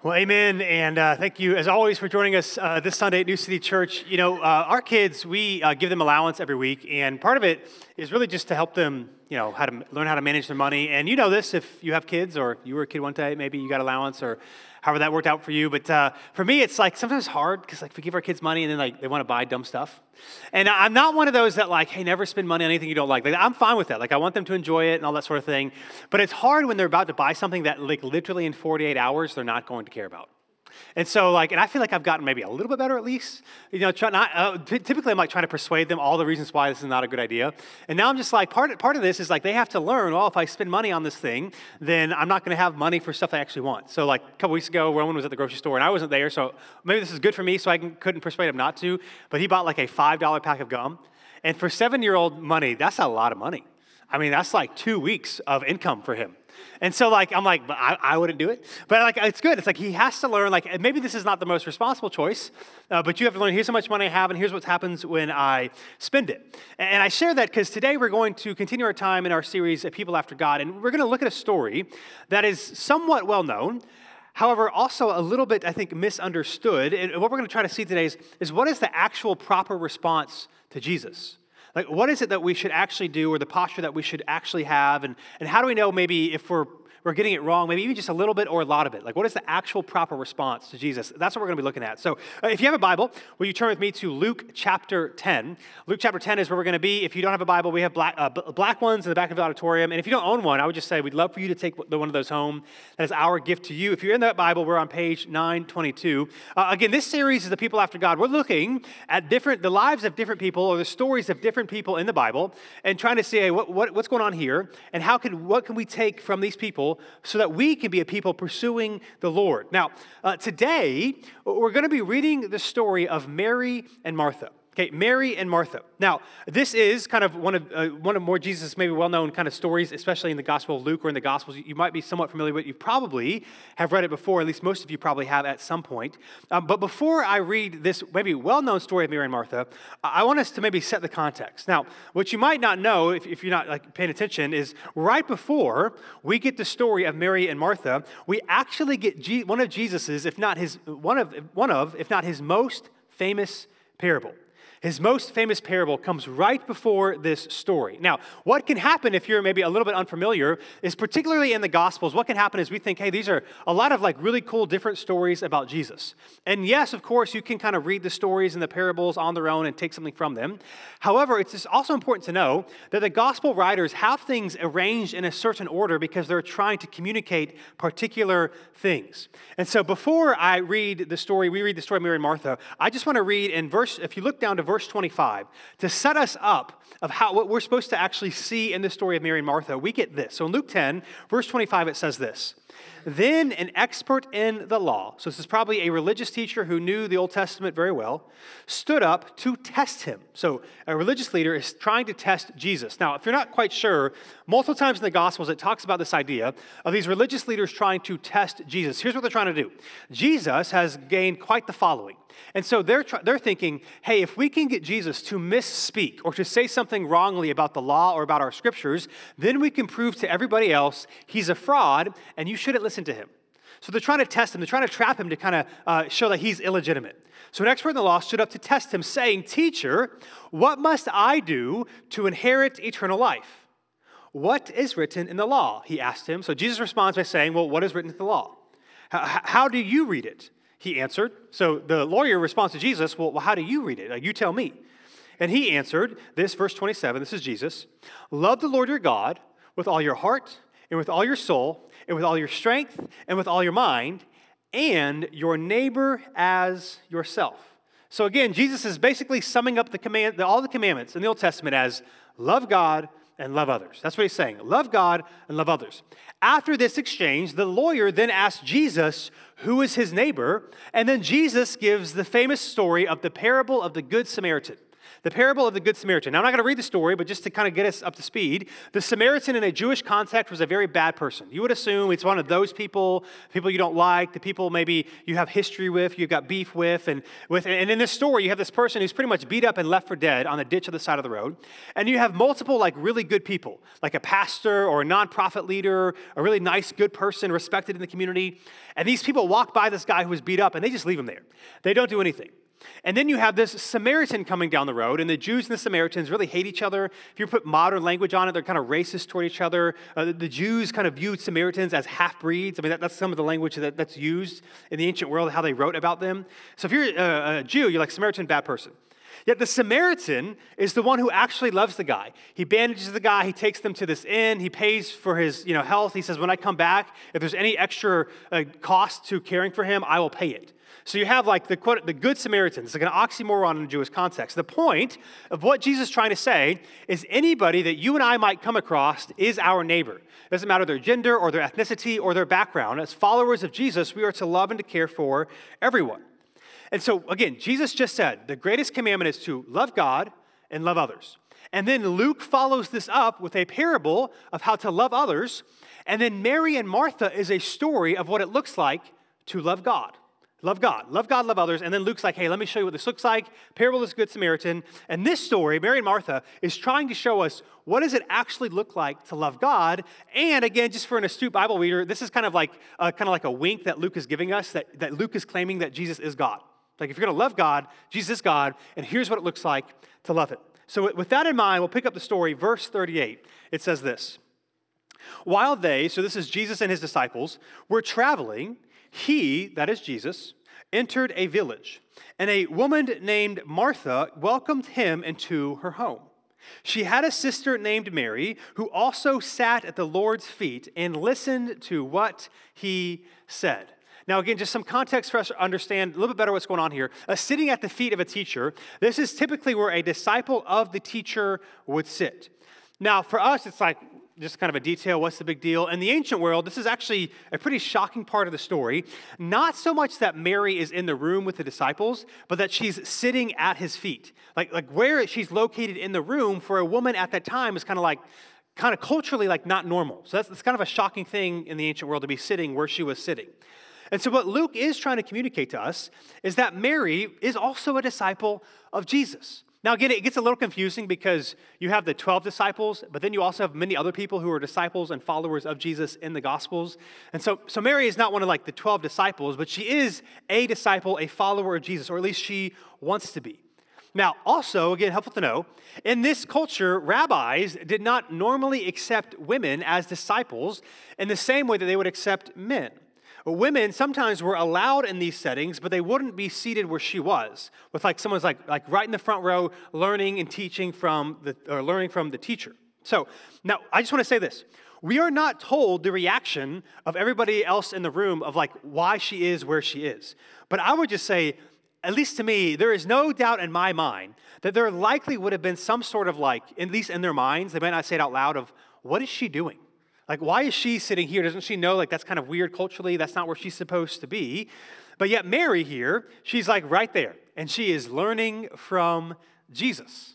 Well, amen, and thank you, as always, for joining us this Sunday at New City Church. You know, our kids, we give them allowance every week, and part of it is really just to help them, how to learn how to manage their money. And you know this if you have kids, or you were a kid one day, maybe you got allowance, or however that worked out for you. But for me, it's like sometimes hard because we give our kids money and then they want to buy dumb stuff. And I'm not one of those that hey, never spend money on anything you don't like. I'm fine with that. I want them to enjoy it and all that sort of thing. But it's hard when they're about to buy something that literally in 48 hours they're not going to care about. And so, and I feel like I've gotten maybe a little bit better at least. Typically, I'm trying to persuade them all the reasons why this is not a good idea. And now I'm just part of this is they have to learn, well, if I spend money on this thing, then I'm not going to have money for stuff I actually want. So a couple weeks ago, Roman was at the grocery store and I wasn't there. So maybe this is good for me, so I couldn't persuade him not to. But he bought a $5 pack of gum. And for 7-year-old money, that's a lot of money. I mean, that's 2 weeks of income for him. And so, I wouldn't do it. But, it's good. It's he has to learn, maybe this is not the most responsible choice, but you have to learn, here's how much money I have, and here's what happens when I spend it. And I share that because today we're going to continue our time in our series, People After God, and we're going to look at a story that is somewhat well-known, however, also a little bit, I think, misunderstood. And what we're going to try to see today is what is the actual proper response to Jesus? What is it that we should actually do, or the posture that we should actually have, and how do we know maybe if we're getting it wrong, maybe even just a little bit or a lot of it? What is the actual proper response to Jesus? That's what we're going to be looking at. So if you have a Bible, will you turn with me to Luke chapter 10? Luke chapter 10 is where we're going to be. If you don't have a Bible, we have black ones in the back of the auditorium. And if you don't own one, I would just say we'd love for you to take one of those home. That is our gift to you. If you're in that Bible, we're on page 922. Again, this series is the People After God. We're looking at the lives of different people, or the stories of different people in the Bible, and trying to see, hey, what's going on here, and what can we take from these people so that we can be a people pursuing the Lord. Now, today, we're going to be reading the story of Mary and Martha. Okay, Mary and Martha. Now, this is kind of one of more Jesus' maybe well-known kind of stories, especially in the Gospel of Luke or in the Gospels. You might be somewhat familiar with it. You probably have read it before, at least most of you probably have at some point. But before I read this maybe well-known story of Mary and Martha, I want us to maybe set the context. Now, what you might not know, if you're not paying attention, is right before we get the story of Mary and Martha, we actually get one of Jesus's, if not his most famous parable. His most famous parable comes right before this story. Now, what can happen if you're maybe a little bit unfamiliar is, particularly in the Gospels, what can happen is we think, hey, these are a lot of really cool different stories about Jesus. And yes, of course, you can kind of read the stories and the parables on their own and take something from them. However, it's just also important to know that the Gospel writers have things arranged in a certain order because they're trying to communicate particular things. And so before we read the story of Mary and Martha, I just want to read if you look down to verse 25, to set us up of what we're supposed to actually see in the story of Mary and Martha, we get this. So in Luke 10, verse 25, it says this: Then an expert in the law, so this is probably a religious teacher who knew the Old Testament very well, stood up to test him. So a religious leader is trying to test Jesus. Now, if you're not quite sure, multiple times in the Gospels it talks about this idea of these religious leaders trying to test Jesus. Here's what they're trying to do. Jesus has gained quite the following. And so they're thinking, hey, if we can get Jesus to misspeak or to say something wrongly about the law or about our scriptures, then we can prove to everybody else he's a fraud and you shouldn't listen to him. So they're trying to test him. They're trying to trap him to kind of show that he's illegitimate. So an expert in the law stood up to test him, saying, Teacher, what must I do to inherit eternal life? What is written in the law? He asked him. So Jesus responds by saying, well, what is written in the law? How do you read it? He answered. So the lawyer responds to Jesus, well, how do you read it? You tell me. And he answered, verse 27, this is Jesus, love the Lord your God with all your heart and with all your soul and with all your strength and with all your mind, and your neighbor as yourself. So again, Jesus is basically summing up all the commandments in the Old Testament as love God and love others. That's what he's saying. Love God and love others. After this exchange, the lawyer then asked Jesus, who is his neighbor? And then Jesus gives the famous story of the parable of the Good Samaritan. The parable of the Good Samaritan. Now, I'm not going to read the story, but just to kind of get us up to speed, the Samaritan in a Jewish context was a very bad person. You would assume it's one of those people you don't like, the people maybe you have history with, you've got beef with. And in this story, you have this person who's pretty much beat up and left for dead on a ditch of the side of the road. And you have multiple like really good people, like a pastor or a nonprofit leader, a really nice, good person, respected in the community. And these people walk by this guy who was beat up and they just leave him there. They don't do anything. And then you have this Samaritan coming down the road, and the Jews and the Samaritans really hate each other. If you put modern language on it, they're kind of racist toward each other. The Jews kind of viewed Samaritans as half-breeds. I mean, that's some of the language that's used in the ancient world, how they wrote about them. So if you're a Jew, you're like Samaritan, bad person. Yet the Samaritan is the one who actually loves the guy. He bandages the guy. He takes them to this inn. He pays for his health. He says, when I come back, if there's any extra cost to caring for him, I will pay it. So you have like the Good Samaritan. It's like an oxymoron in a Jewish context. The point of what Jesus is trying to say is anybody that you and I might come across is our neighbor. It doesn't matter their gender or their ethnicity or their background. As followers of Jesus, we are to love and to care for everyone. And so, again, Jesus just said the greatest commandment is to love God and love others. And then Luke follows this up with a parable of how to love others. And then Mary and Martha is a story of what it looks like to love God. Love God, love others. And then Luke's like, hey, let me show you what this looks like. Parable of the Good Samaritan. And this story, Mary and Martha, is trying to show us what does it actually look like to love God. And again, just for an astute Bible reader, this is kind of like a wink that Luke is giving us, that Luke is claiming that Jesus is God. Like if you're going to love God, Jesus is God, and here's what it looks like to love it. So with that in mind, we'll pick up the story, verse 38. It says this. While they, so this is Jesus and his disciples, were traveling, he, that is Jesus, entered a village, and a woman named Martha welcomed him into her home. She had a sister named Mary, who also sat at the Lord's feet and listened to what he said. Now, again, just some context for us to understand a little bit better what's going on here. Sitting at the feet of a teacher, this is typically where a disciple of the teacher would sit. Now, for us, it's like, just kind of a detail, what's the big deal? In the ancient world, this is actually a pretty shocking part of the story. Not so much that Mary is in the room with the disciples, but that she's sitting at his feet. Like where she's located in the room for a woman at that time is kind of culturally like not normal. So that's kind of a shocking thing in the ancient world to be sitting where she was sitting. And so what Luke is trying to communicate to us is that Mary is also a disciple of Jesus. Now, again, it gets a little confusing because you have the 12 disciples, but then you also have many other people who are disciples and followers of Jesus in the Gospels. And so Mary is not one of like the 12 disciples, but she is a disciple, a follower of Jesus, or at least she wants to be. Now, also, again, helpful to know, in this culture, rabbis did not normally accept women as disciples in the same way that they would accept men. Women sometimes were allowed in these settings, but they wouldn't be seated where she was, with like someone's like right in the front row, learning and teaching learning from the teacher. So now I just want to say this: we are not told the reaction of everybody else in the room of like why she is where she is. But I would just say, at least to me, there is no doubt in my mind that there likely would have been some sort of like, at least in their minds, they might not say it out loud, of what is she doing? Like, why is she sitting here? Doesn't she know, like, that's kind of weird culturally? That's not where she's supposed to be. But yet Mary here, she's like right there, and she is learning from Jesus.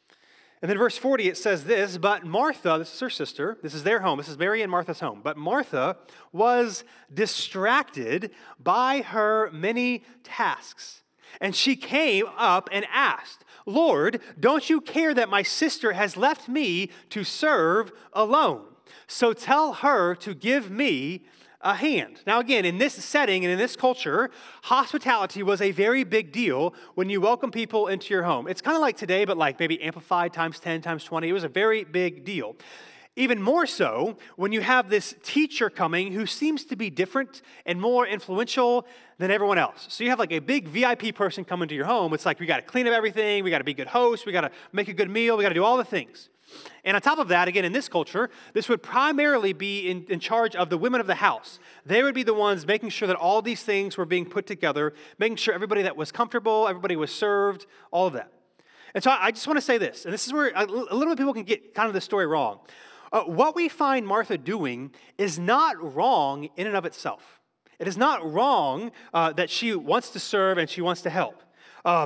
And then verse 40, it says this, but Martha, this is her sister, this is their home, this is Mary and Martha's home, but Martha was distracted by her many tasks. And she came up and asked, Lord, don't you care that my sister has left me to serve alone? So tell her to give me a hand. Now again, in this setting and in this culture, hospitality was a very big deal when you welcome people into your home. It's kind of like today, but like maybe amplified times 10, times 20. It was a very big deal. Even more so when you have this teacher coming who seems to be different and more influential than everyone else. So you have like a big VIP person coming to your home. It's like we got to clean up everything. We got to be good hosts. We got to make a good meal. We got to do all the things. And on top of that, again, in this culture, this would primarily be in charge of the women of the house. They would be the ones making sure that all these things were being put together, making sure everybody that was comfortable, everybody was served, all of that. And so I just want to say this, and this is where a little bit of people can get kind of the story wrong. What we find Martha doing is not wrong in and of itself. It is not wrong that she wants to serve and she wants to help.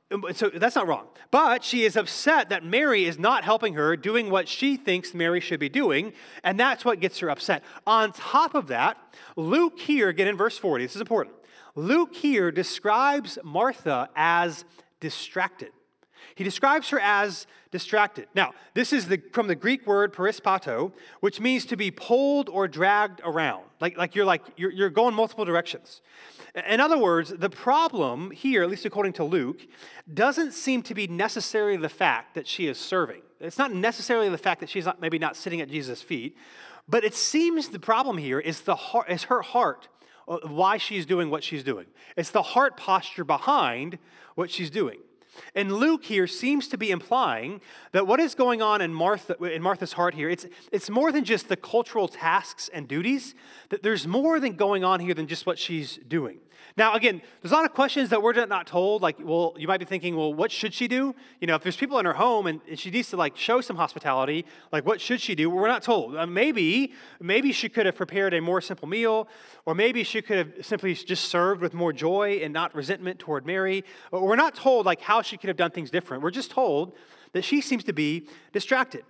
So that's not wrong. But she is upset that Mary is not helping her doing what she thinks Mary should be doing, and that's what gets her upset. On top of that, Luke here, again in verse 40, this is important. Luke here describes Martha as distracted. He describes her as distracted. Now, this is from the Greek word perispato, which means to be pulled or dragged around. You're going multiple directions. In other words, the problem here, at least according to Luke, doesn't seem to be necessarily the fact that she is serving. It's not necessarily the fact that she's maybe not sitting at Jesus' feet, but it seems the problem here is her heart, why she's doing what she's doing. It's the heart posture behind what she's doing. And Luke here seems to be implying that what is going on in Martha's heart here, it's more than just the cultural tasks and duties, that there's more than going on here than just what she's doing. Now, again, there's a lot of questions that we're not told. You might be thinking, well, what should she do? If there's people in her home and she needs to show some hospitality, what should she do? Well, we're not told. Maybe she could have prepared a more simple meal, or maybe she could have simply just served with more joy and not resentment toward Mary. We're not told how she could have done things different. We're just told that she seems to be distracted.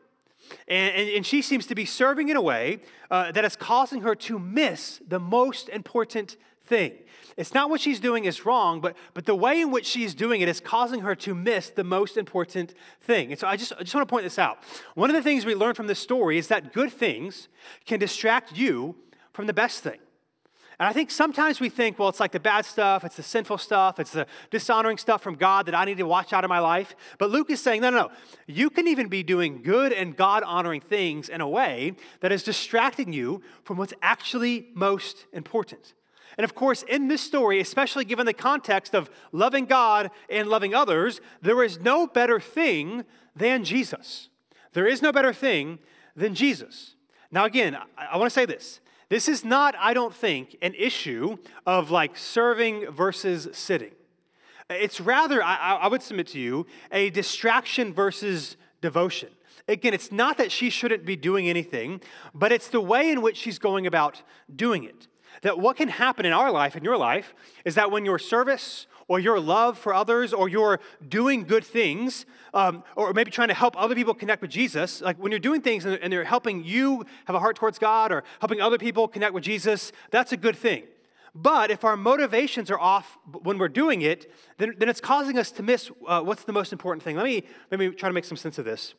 And she seems to be serving in a way that is causing her to miss the most important thing. It's not what she's doing is wrong, but the way in which she's doing it is causing her to miss the most important thing. And so I just want to point this out. One of the things we learn from this story is that good things can distract you from the best thing. And I think sometimes we think, well, it's the bad stuff, it's the sinful stuff, it's the dishonoring stuff from God that I need to watch out of my life. But Luke is saying, no. You can even be doing good and God-honoring things in a way that is distracting you from what's actually most important. And of course, in this story, especially given the context of loving God and loving others, there is no better thing than Jesus. There is no better thing than Jesus. Now again, I want to say this. This is not, I don't think, an issue of serving versus sitting. It's rather, I would submit to you, a distraction versus devotion. Again, it's not that she shouldn't be doing anything, but it's the way in which she's going about doing it. That what can happen in our life, in your life, is that when your service or your love for others or you're doing good things, or maybe trying to help other people connect with Jesus, when you're doing things and they're helping you have a heart towards God or helping other people connect with Jesus, that's a good thing. But if our motivations are off when we're doing it, then it's causing us to miss what's the most important thing. Let me try to make some sense of this.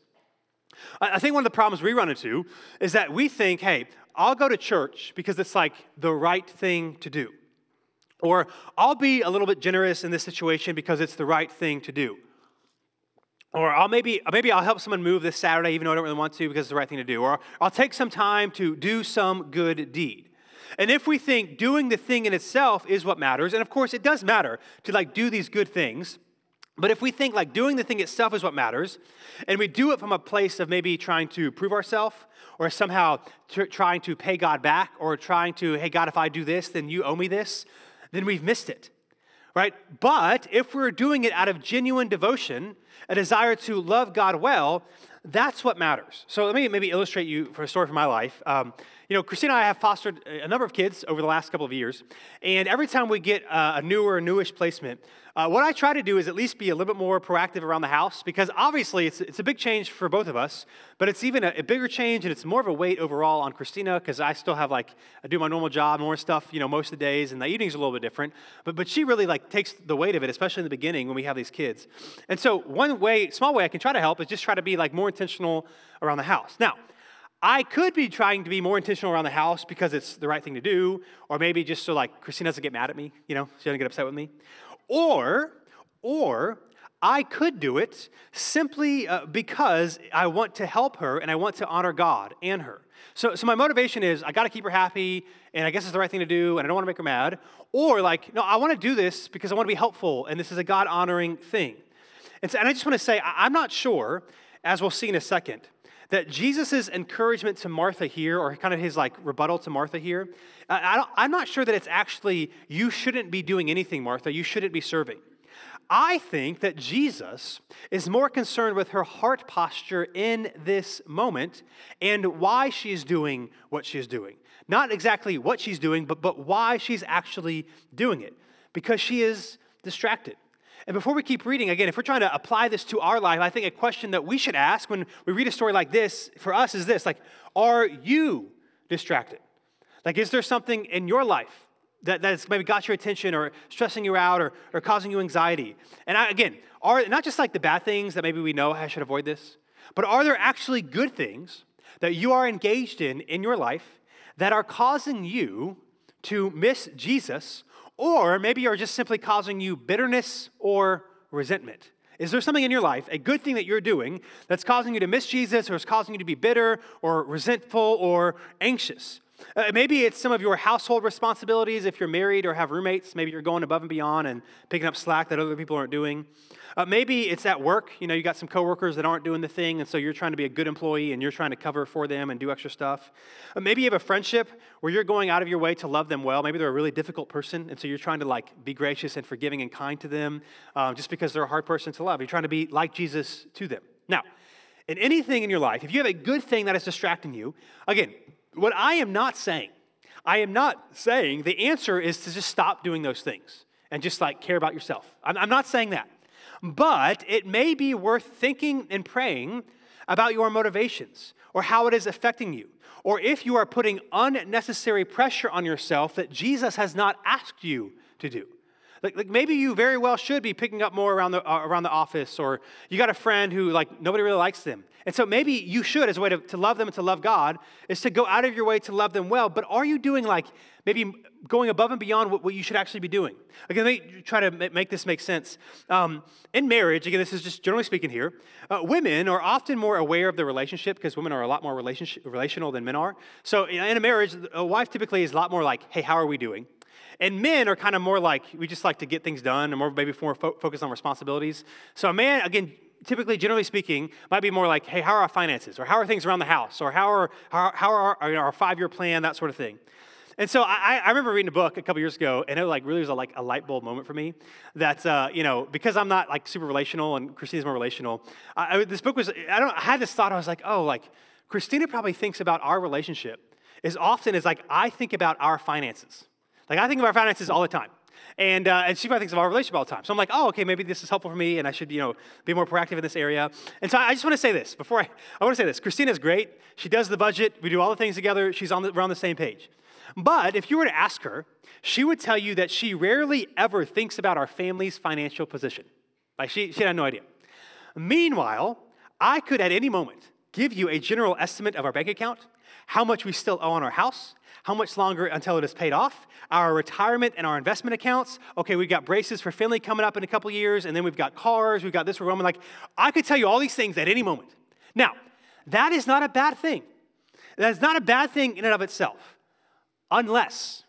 I think one of the problems we run into is that we think, hey, I'll go to church because it's the right thing to do. Or I'll be a little bit generous in this situation because it's the right thing to do. Or maybe I'll help someone move this Saturday even though I don't really want to because it's the right thing to do. Or I'll take some time to do some good deed. And if we think doing the thing in itself is what matters, and of course it does matter to do these good things, but if we think doing the thing itself is what matters, and we do it from a place of maybe trying to prove ourselves, or somehow trying to pay God back, or trying to, hey God, if I do this, then you owe me this, then we've missed it, right? But if we're doing it out of genuine devotion, a desire to love God well, that's what matters. So let me maybe illustrate you for a story from my life. Christina and I have fostered a number of kids over the last couple of years, and every time we get a newish placement, what I try to do is at least be a little bit more proactive around the house, because obviously it's a big change for both of us, but it's even a bigger change, and it's more of a weight overall on Christina, because I still have I do my normal job, more stuff, most of the days, and the evenings are a little bit different, but she really takes the weight of it, especially in the beginning when we have these kids. And so one small way I can try to help is just try to be more intentional around the house. Now, I could be trying to be more intentional around the house because it's the right thing to do, or maybe just so Christina doesn't get mad at me, she doesn't get upset with me. Or I could do it simply because I want to help her and I want to honor God and her. So my motivation is I got to keep her happy, and I guess it's the right thing to do, and I don't want to make her mad. Or no, I want to do this because I want to be helpful, and this is a God-honoring thing. And I just want to say, I'm not sure, as we'll see in a second, that Jesus' encouragement to Martha here, or kind of his rebuttal to Martha here, I'm not sure that it's actually, you shouldn't be doing anything, Martha, you shouldn't be serving. I think that Jesus is more concerned with her heart posture in this moment and why she's doing what she's doing. Not exactly what she's doing, but why she's actually doing it. Because she is distracted. And before we keep reading, again, if we're trying to apply this to our life, I think a question that we should ask when we read a story like this, for us, is this, like, are you distracted? Like, is there something in your life that has maybe got your attention or stressing you out or causing you anxiety? And again, are not just like the bad things that maybe we know I should avoid this, but are there actually good things that you are engaged in your life that are causing you to miss Jesus, or maybe are just simply causing you bitterness or resentment? Is there something in your life, a good thing that you're doing, that's causing you to miss Jesus, or is causing you to be bitter or resentful or anxious? Maybe it's some of your household responsibilities. If you're married or have roommates, maybe you're going above and beyond and picking up slack that other people aren't doing. Maybe it's at work. You know, you got some coworkers that aren't doing the thing, and so you're trying to be a good employee and you're trying to cover for them and do extra stuff. Maybe you have a friendship where you're going out of your way to love them well. Maybe they're a really difficult person, and so you're trying to like be gracious and forgiving and kind to them just because they're a hard person to love. You're trying to be like Jesus to them. Now, in anything in your life, if you have a good thing that is distracting you, again, what I am not saying the answer is to just stop doing those things and just like care about yourself. I'm not saying that. But it may be worth thinking and praying about your motivations or how it is affecting you, or if you are putting unnecessary pressure on yourself that Jesus has not asked you to do. Like maybe you very well should be picking up more around the office, or you got a friend who like nobody really likes them. And so maybe you should, as a way to love them and to love God, is to go out of your way to love them well. But are you doing like maybe going above and beyond what you should actually be doing? Again, let me try to make this make sense. In marriage, again, this is just generally speaking here, women are often more aware of the relationship because women are a lot more relational than men are. So in a marriage, a wife typically is a lot more like, hey, how are we doing? And men are kind of more like, we just like to get things done and more maybe more focused on responsibilities. So a man, again, typically, generally speaking, might be more like, hey, how are our finances? Or how are things around the house? Or how are our 5-year plan, that sort of thing. And so I remember reading a book a couple years ago, and it like really was a light bulb moment for me. That because I'm not like super relational, and Christina's more relational. This book was I had this thought. I was like, oh, like Christina probably thinks about our relationship as often as like I think about our finances. Like I think of our finances all the time. And she probably thinks of our relationship all the time. So I'm like, oh, okay, maybe this is helpful for me, and I should, be more proactive in this area. And so I just want to say this before I want to say this. Christina's great. She does the budget. We do all the things together. We're on the same page. But if you were to ask her, she would tell you that she rarely ever thinks about our family's financial position. Like she had no idea. Meanwhile, I could at any moment give you a general estimate of our bank account, how much we still owe on our house, how much longer until it is paid off, our retirement and our investment accounts. Okay, we've got braces for Finley coming up in a couple years, and then we've got cars, we've got this for Roman. Like, I could tell you all these things at any moment. Now, that is not a bad thing. That is not a bad thing in and of itself, unless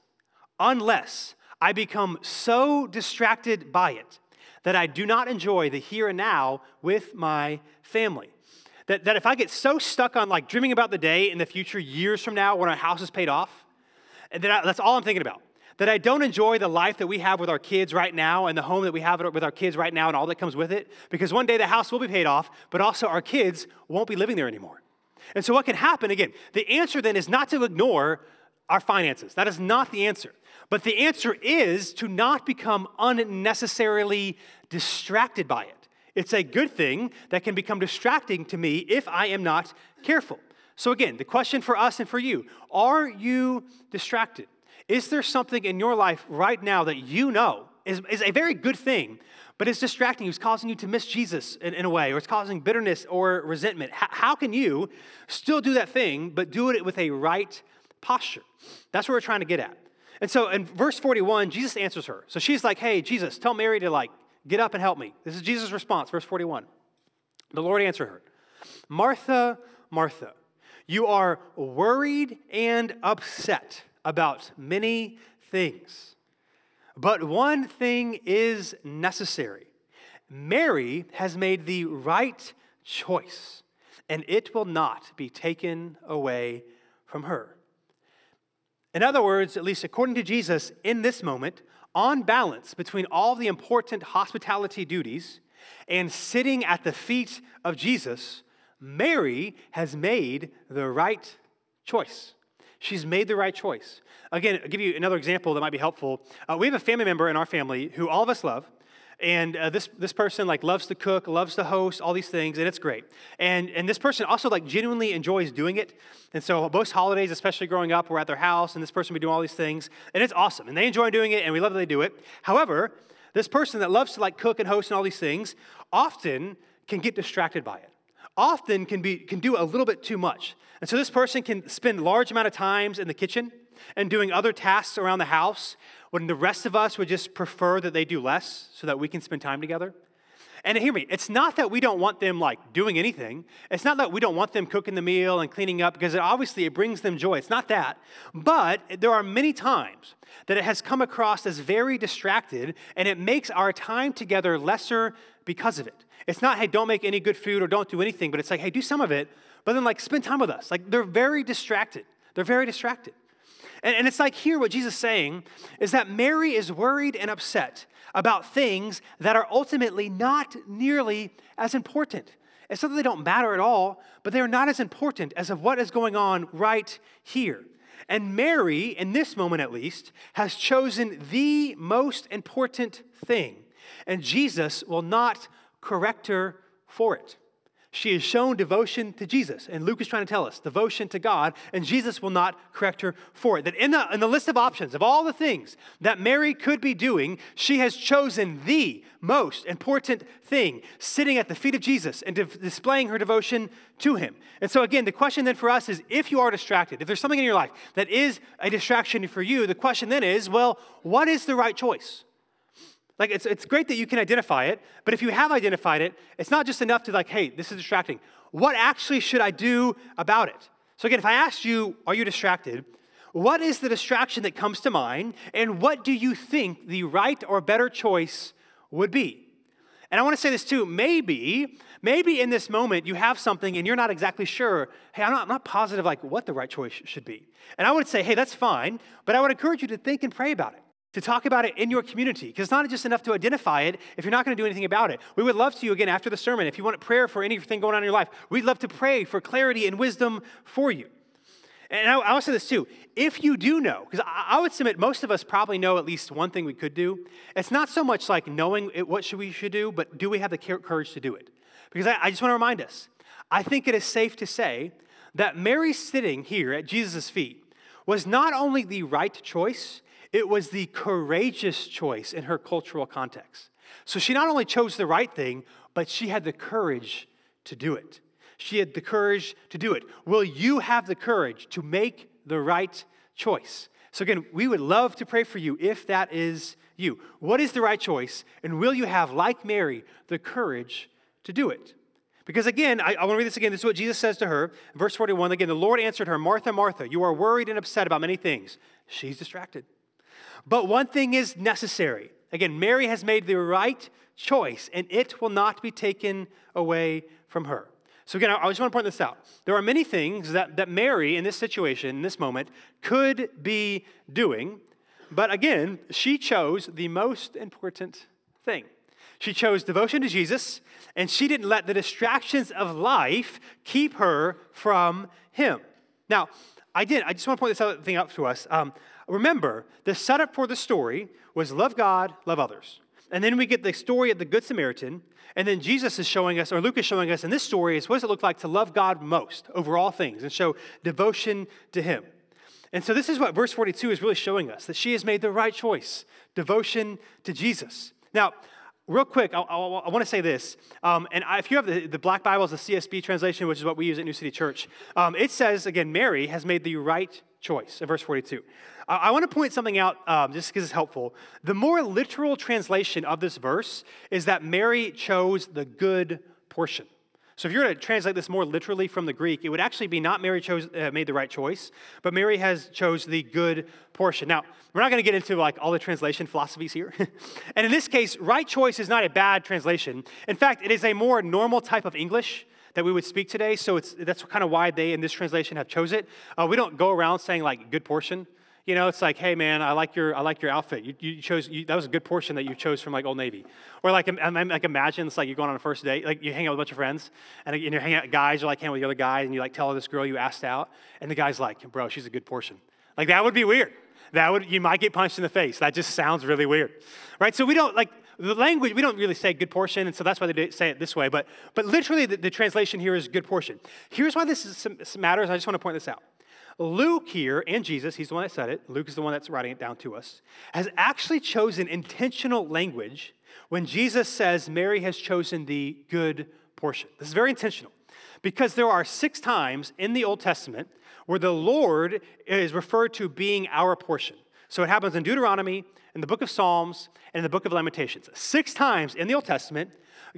I become so distracted by it that I do not enjoy the here and now with my family. That if I get so stuck on like dreaming about the day in the future, years from now, when our house is paid off, and that's all I'm thinking about. That I don't enjoy the life that we have with our kids right now and the home that we have with our kids right now and all that comes with it, because one day the house will be paid off, but also our kids won't be living there anymore. And so what can happen, again, the answer then is not to ignore our finances. That is not the answer. But the answer is to not become unnecessarily distracted by it. It's a good thing that can become distracting to me if I am not careful. So again, the question for us and for you, are you distracted? Is there something in your life right now that you know is a very good thing, but it's distracting you, it's causing you to miss Jesus in a way, or it's causing bitterness or resentment? How can you still do that thing, but do it with a right posture? That's what we're trying to get at. And so in verse 41, Jesus answers her. So she's like, hey, Jesus, tell Mary to like, get up and help me. This is Jesus' response, verse 41. The Lord answered her, Martha, Martha, you are worried and upset about many things, but one thing is necessary. Mary has made the right choice, and it will not be taken away from her. In other words, at least according to Jesus, in this moment, on balance between all the important hospitality duties and sitting at the feet of Jesus, Mary has made the right choice. She's made the right choice. Again, I'll give you another example that might be helpful. We have a family member in our family who all of us love, And this person like loves to cook, loves to host, all these things, and it's great. And this person also like genuinely enjoys doing it. And so most holidays, especially growing up, we're at their house, and this person will be doing all these things, and it's awesome. And they enjoy doing it, and we love that they do it. However, this person that loves to like cook and host and all these things often can get distracted by it. Often can do a little bit too much. And so this person can spend large amount of times in the kitchen and doing other tasks around the house when the rest of us would just prefer that they do less so that we can spend time together. And hear me, it's not that we don't want them like doing anything. It's not that we don't want them cooking the meal and cleaning up, because obviously it brings them joy. It's not that. But there are many times that it has come across as very distracted, and it makes our time together lesser because of it. It's not, hey, don't make any good food or don't do anything, but it's like, hey, do some of it, but then like spend time with us. Like they're very distracted. They're very distracted. And it's like here what Jesus is saying is that Mary is worried and upset about things that are ultimately not nearly as important. It's not that they don't matter at all, but they're not as important as of what is going on right here. And Mary, in this moment at least, has chosen the most important thing, and Jesus will not correct her for it. She has shown devotion to Jesus, and Luke is trying to tell us, devotion to God, and Jesus will not correct her for it. That in the list of options of all the things that Mary could be doing, she has chosen the most important thing, sitting at the feet of Jesus and displaying her devotion to him. And so again, the question then for us is, if you are distracted, if there's something in your life that is a distraction for you, the question then is, well, what is the right choice? Like, it's great that you can identify it, but if you have identified it, it's not just enough to like, hey, this is distracting. What actually should I do about it? So again, if I asked you, are you distracted? What is the distraction that comes to mind, and what do you think the right or better choice would be? And I want to say this too, maybe in this moment you have something and you're not exactly sure, hey, I'm not positive like what the right choice should be. And I would say, hey, that's fine, but I would encourage you to think and pray about it, to talk about it in your community, because it's not just enough to identify it if you're not going to do anything about it. We would love to, again, after the sermon, if you want prayer for anything going on in your life, we'd love to pray for clarity and wisdom for you. And I will say this too, if you do know, because I would submit most of us probably know at least one thing we could do. It's not so much like knowing what we should do, but do we have the courage to do it? Because I just want to remind us, I think it is safe to say that Mary sitting here at Jesus' feet was not only the right choice, it was the courageous choice in her cultural context. So she not only chose the right thing, but she had the courage to do it. She had the courage to do it. Will you have the courage to make the right choice? So again, we would love to pray for you if that is you. What is the right choice? And will you have, like Mary, the courage to do it? Because again, I want to read this again. This is what Jesus says to her. Verse 41, again, the Lord answered her, Martha, Martha, you are worried and upset about many things. She's distracted. But one thing is necessary. Again, Mary has made the right choice, and it will not be taken away from her. So again, I just want to point this out. There are many things that Mary, in this situation, in this moment, could be doing. But again, she chose the most important thing. She chose devotion to Jesus, and she didn't let the distractions of life keep her from him. Now, I just want to point this other thing out to us. Remember, the setup for the story was love God, love others. And then we get the story of the Good Samaritan, and then Jesus is showing us, or Luke is showing us in this story, is what does it look like to love God most over all things and show devotion to him. And so this is what verse 42 is really showing us, that she has made the right choice, devotion to Jesus. Now, real quick, I want to say this, if you have the Black Bibles, the CSB translation, which is what we use at New City Church, it says, again, Mary has made the right choice in verse 42. I want to point something out just because it's helpful. The more literal translation of this verse is that Mary chose the good portion. So if you're going to translate this more literally from the Greek, it would actually be not Mary made the right choice, but Mary has chose the good portion. Now, we're not going to get into like all the translation philosophies here. And in this case, right choice is not a bad translation. In fact, it is a more normal type of English that we would speak today. So that's kind of why they, in this translation, have chose it. We don't go around saying like good portion. You know, it's like, hey man, I like your outfit. That was a good portion that you chose from like Old Navy. Or like imagine it's like you're going on a first date, like you hang out with a bunch of friends, and you're hanging out, guys are like hanging out with the other guys, and you like tell this girl you asked out, and the guy's like, bro, she's a good portion. Like that would be weird. You might get punched in the face. That just sounds really weird, right? So we don't like the language, we don't really say good portion, and so that's why they say it this way, but literally the translation here is good portion. Here's why this matters. I just want to point this out. Luke here, and Jesus, he's the one that said it, Luke is the one that's writing it down to us, has actually chosen intentional language when Jesus says Mary has chosen the good portion. This is very intentional because there are 6 times in the Old Testament where the Lord is referred to being our portion. So it happens in Deuteronomy, in the book of Psalms, and in the book of Lamentations. 6 times in the Old Testament,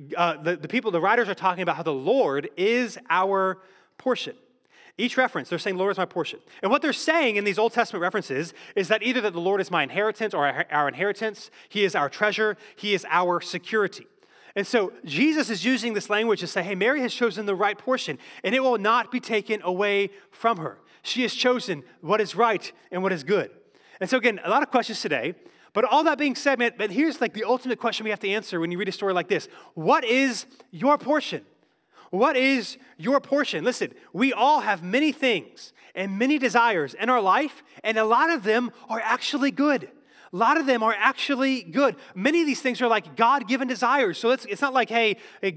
the writers are talking about how the Lord is our portion. Each reference, they're saying, Lord is my portion. And what they're saying in these Old Testament references is that either that the Lord is my inheritance or our inheritance, he is our treasure, he is our security. And so Jesus is using this language to say, hey, Mary has chosen the right portion, and it will not be taken away from her. She has chosen what is right and what is good. And so again, a lot of questions today, but all that being said, man, but here's like the ultimate question we have to answer when you read a story like this. What is your portion? What is your portion? Listen, we all have many things and many desires in our life, and a lot of them are actually good. A lot of them are actually good. Many of these things are like God-given desires. So it's not like, hey,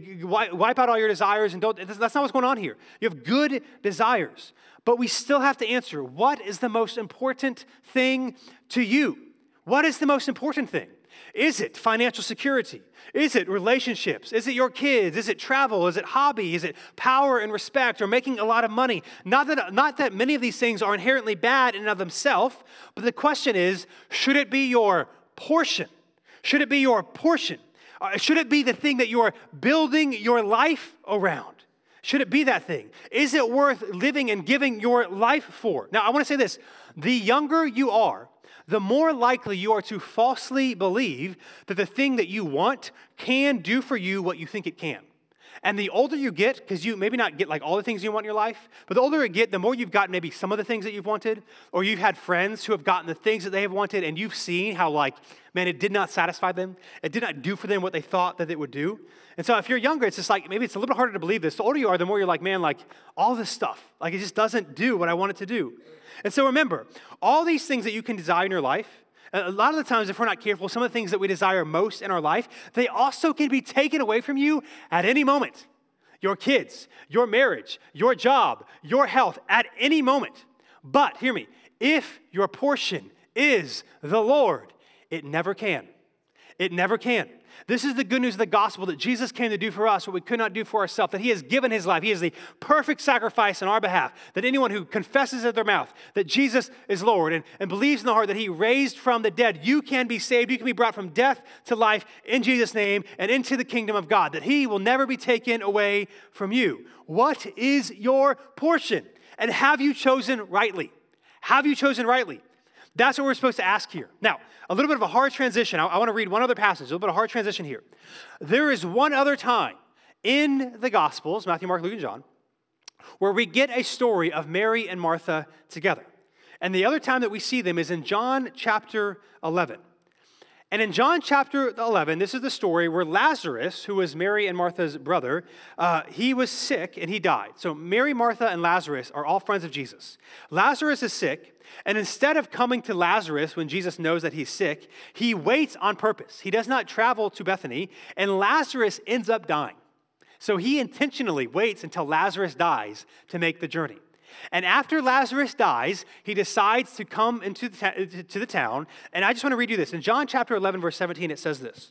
wipe out all your desires and don't. That's not what's going on here. You have good desires. But we still have to answer, what is the most important thing to you? What is the most important thing? Is it financial security? Is it relationships? Is it your kids? Is it travel? Is it hobby? Is it power and respect or making a lot of money? Not that many of these things are inherently bad in and of themselves, but the question is, should it be your portion? Should it be your portion? Should it be the thing that you're building your life around? Should it be that thing? Is it worth living and giving your life for? Now, I want to say this. The younger you are, the more likely you are to falsely believe that the thing that you want can do for you what you think it can. And the older you get, because you maybe not get like all the things you want in your life, but the older you get, the more you've gotten maybe some of the things that you've wanted, or you've had friends who have gotten the things that they have wanted, and you've seen how like, man, it did not satisfy them. It did not do for them what they thought that it would do. And so if you're younger, it's just like, maybe it's a little bit harder to believe this. The older you are, the more you're like, man, like all this stuff, like it just doesn't do what I want it to do. And so remember, all these things that you can desire in your life, a lot of the times, if we're not careful, some of the things that we desire most in our life, they also can be taken away from you at any moment. Your kids, your marriage, your job, your health, at any moment. But, hear me, if your portion is the Lord, it never can. It never can. This is the good news of the gospel that Jesus came to do for us what we could not do for ourselves, that he has given his life. He is the perfect sacrifice on our behalf, that anyone who confesses with their mouth that Jesus is Lord and believes in the heart that he raised from the dead, you can be saved. You can be brought from death to life in Jesus' name and into the kingdom of God, that he will never be taken away from you. What is your portion? And have you chosen rightly? Have you chosen rightly? That's what we're supposed to ask here. Now, a little bit of a hard transition. I want to read one other passage, a little bit of a hard transition here. There is one other time in the Gospels, Matthew, Mark, Luke, and John, where we get a story of Mary and Martha together. And the other time that we see them is in John chapter 11. And in John chapter 11, this is the story where Lazarus, who was Mary and Martha's brother, he was sick and he died. So Mary, Martha, and Lazarus are all friends of Jesus. Lazarus is sick, and instead of coming to Lazarus when Jesus knows that he's sick, he waits on purpose. He does not travel to Bethany, and Lazarus ends up dying. So he intentionally waits until Lazarus dies to make the journey. And after Lazarus dies, he decides to come into the town. And I just want to read you this. In John chapter 11, verse 17, it says this.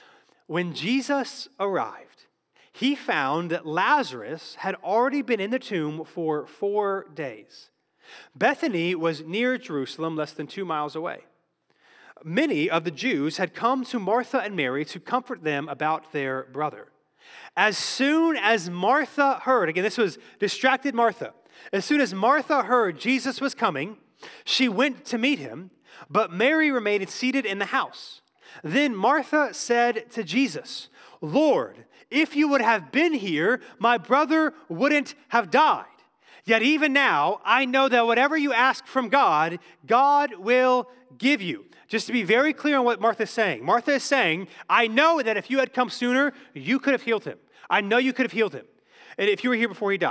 When Jesus arrived, he found that Lazarus had already been in the tomb for 4 days. Bethany was near Jerusalem, less than 2 miles away. Many of the Jews had come to Martha and Mary to comfort them about their brother. As soon as Martha heard, again, this was distracted Martha. As soon as Martha heard Jesus was coming, she went to meet him, but Mary remained seated in the house. Then Martha said to Jesus, Lord, if you would have been here, my brother wouldn't have died. Yet even now, I know that whatever you ask from God, God will give you. Just to be very clear on what Martha is saying. Martha is saying, I know that if you had come sooner, you could have healed him. I know you could have healed him. And if you were here before he died.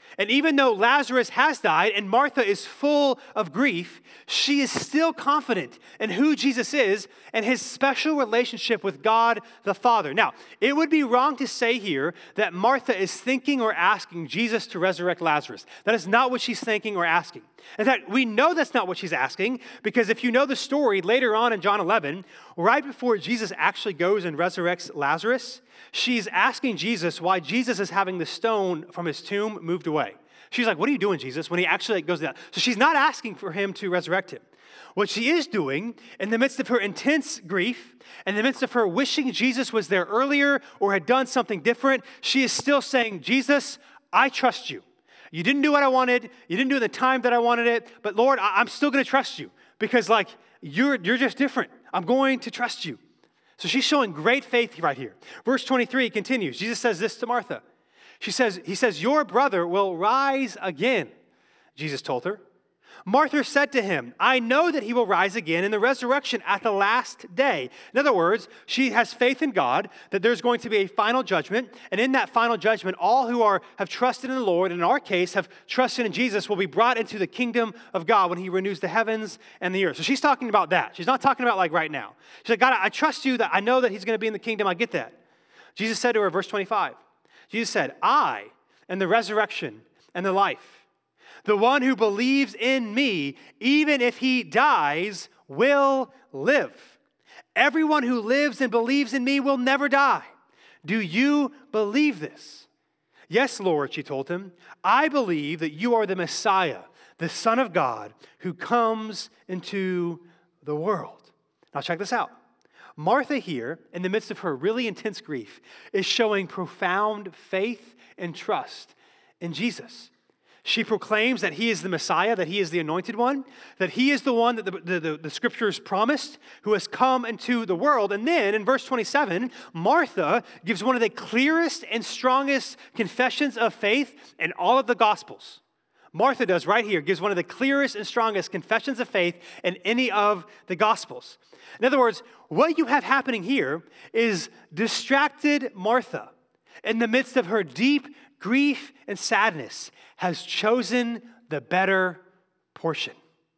And even though Lazarus has died and Martha is full of grief, she is still confident in who Jesus is and his special relationship with God the Father. Now, it would be wrong to say here that Martha is thinking or asking Jesus to resurrect Lazarus. That is not what she's thinking or asking. In fact, we know that's not what she's asking because if you know the story later on in John 11, right before Jesus actually goes and resurrects Lazarus, she's asking Jesus why Jesus is having the stone from his tomb moved away. She's like, what are you doing, Jesus, when he actually goes down? So she's not asking for him to resurrect him. What she is doing in the midst of her intense grief, in the midst of her wishing Jesus was there earlier or had done something different, she is still saying, Jesus, I trust you. You didn't do what I wanted. You didn't do it the time that I wanted it. But Lord, I'm still going to trust you because you're just different. I'm going to trust you. So she's showing great faith right here. Verse 23 continues. Jesus says this to Martha. He says, your brother will rise again, Jesus told her. Martha said to him, I know that he will rise again in the resurrection at the last day. In other words, she has faith in God that there's going to be a final judgment. And in that final judgment, all who have trusted in the Lord, and in our case, have trusted in Jesus, will be brought into the kingdom of God when he renews the heavens and the earth. So she's talking about that. She's not talking about like right now. She's like, God, I trust you that I know that he's going to be in the kingdom. I get that. Jesus said to her, verse 25, Jesus said, I am the resurrection and the life. The one who believes in me, even if he dies, will live. Everyone who lives and believes in me will never die. Do you believe this? Yes, Lord, she told him. I believe that you are the Messiah, the Son of God, who comes into the world. Now check this out. Martha here, in the midst of her really intense grief, is showing profound faith and trust in Jesus. She proclaims that he is the Messiah, that he is the anointed one, that he is the one that the scriptures promised, who has come into the world. And then in verse 27, Martha gives one of the clearest and strongest confessions of faith in all of the Gospels. Martha does right here, gives one of the clearest and strongest confessions of faith in any of the Gospels. In other words, what you have happening here is distracted Martha in the midst of her deep grief and sadness has chosen the better portion.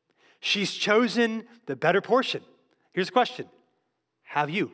She's chosen the better portion. Here's the question. Have you?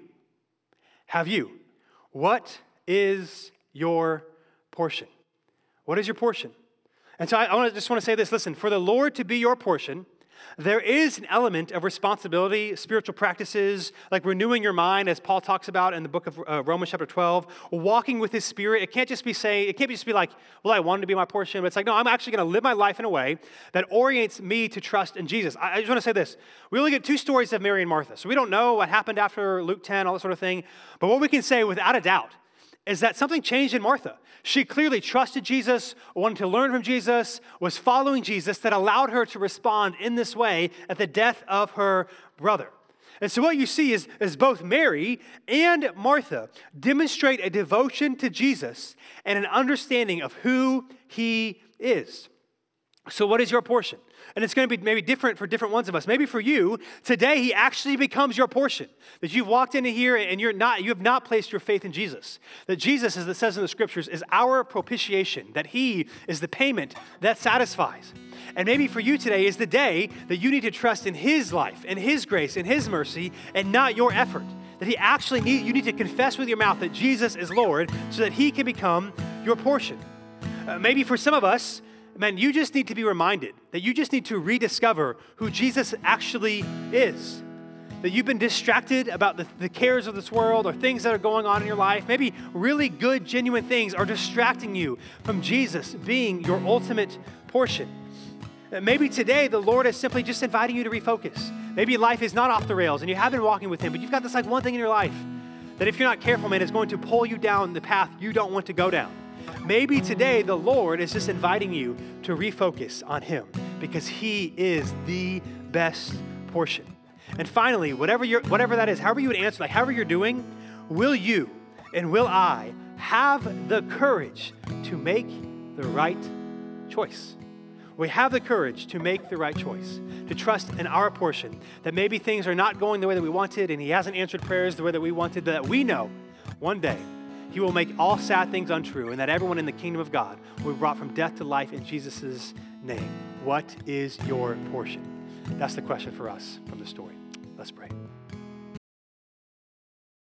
Have you? What is your portion? What is your portion? And so I just want to say this. Listen, for the Lord to be your portion, there is an element of responsibility, spiritual practices, like renewing your mind, as Paul talks about in the book of Romans chapter 12, walking with his Spirit. It can't just be like, well, I wanted to be my portion, but it's like, no, I'm actually going to live my life in a way that orients me to trust in Jesus. I just want to say this. We only get two stories of Mary and Martha, so we don't know what happened after Luke 10, all that sort of thing. But what we can say without a doubt is that something changed in Martha. She clearly trusted Jesus, wanted to learn from Jesus, was following Jesus that allowed her to respond in this way at the death of her brother. And so what you see is both Mary and Martha demonstrate a devotion to Jesus and an understanding of who he is. So what is your portion? And it's going to be maybe different for different ones of us. Maybe for you, today he actually becomes your portion. That you've walked into here and you have not placed your faith in Jesus. That Jesus, as it says in the scriptures, is our propitiation. That he is the payment that satisfies. And maybe for you today is the day that you need to trust in his life, in his grace, in his mercy, and not your effort. That you need to confess with your mouth that Jesus is Lord so that he can become your portion. Maybe for some of us, man, you just need to be reminded that you just need to rediscover who Jesus actually is. That you've been distracted about the cares of this world or things that are going on in your life. Maybe really good, genuine things are distracting you from Jesus being your ultimate portion. Maybe today the Lord is simply just inviting you to refocus. Maybe life is not off the rails and you have been walking with him, but you've got this like one thing in your life that if you're not careful, man, is going to pull you down the path you don't want to go down. Maybe today the Lord is just inviting you to refocus on him because he is the best portion. And finally, whatever that is, however you would answer, like however you're doing, will you and will I have the courage to make the right choice? We have the courage to make the right choice, to trust in our portion, that maybe things are not going the way that we wanted and he hasn't answered prayers the way that we wanted, but that we know one day he will make all sad things untrue, and that everyone in the kingdom of God will be brought from death to life in Jesus' name. What is your portion? That's the question for us from the story. Let's pray.